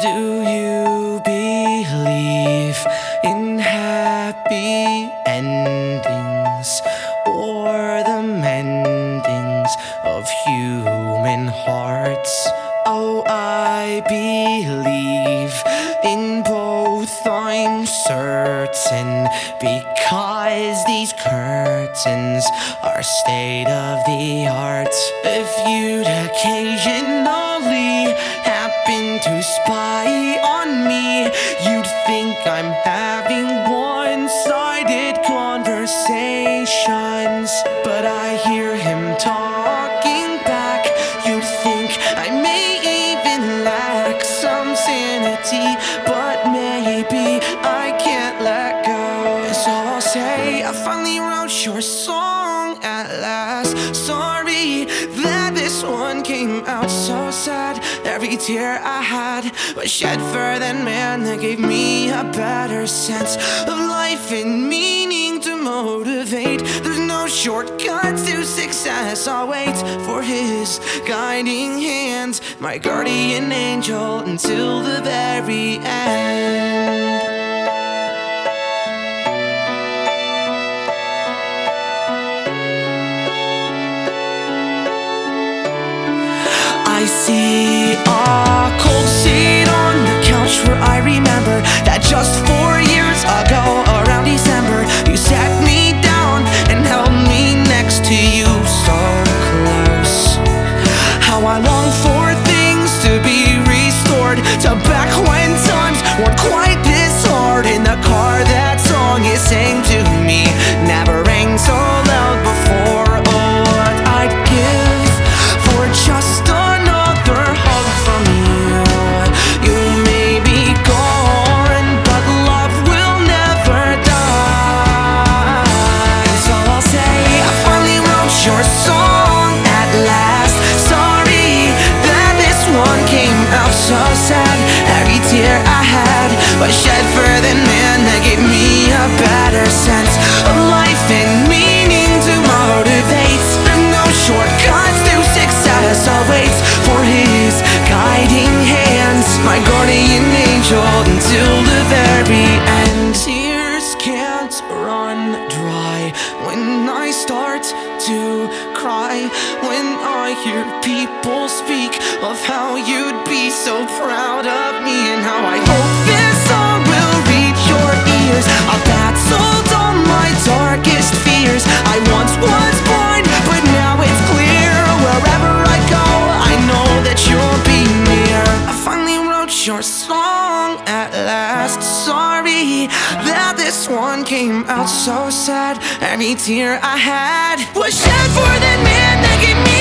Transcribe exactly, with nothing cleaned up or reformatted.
Do you believe in happy endings or the mendings of human hearts? Oh, I believe in both, I'm certain, because these curtains are state of the art. If you'd occasionally happen to spy on me, you'd think I'm having one-sided conversations. But I hear him talking back. You'd think I may even lack some sanity, but maybe I can't let go. So I'll say I finally wrote your song at last. Sorry that this one came out so sad. Every tear I had was shed for that man that gave me a better sense of life and meaning to motivate. There's no shortcut to success. I'll wait for his guiding hands, my guardian angel, until the very end. I see a cold seat on the couch where I remember that just four years ago, around December, you sat me down and held me next to you so close. How I long for things to be restored to back when times weren't quite this hard. In the car, that song you sang to me never rang so loud before. Oh, what I'd give for just a so sad. Every tear I had was shed for the man that gave me a better sense of life and meaning to motivate. There's no shortcuts to success. I'll wait for his guiding hands, my guardian angel, until the very end. Tears can't run dry when I start to cry, when I hear people speak of how you'd be so proud of me, and how I hope this song will reach your ears. I've battled all my darkest fears. I once was blind, but now it's clear. Wherever I go, I know that you'll be near. I finally wrote your song at last. Sorry that this one came out so sad. Every tear I had was shed for that man that gave me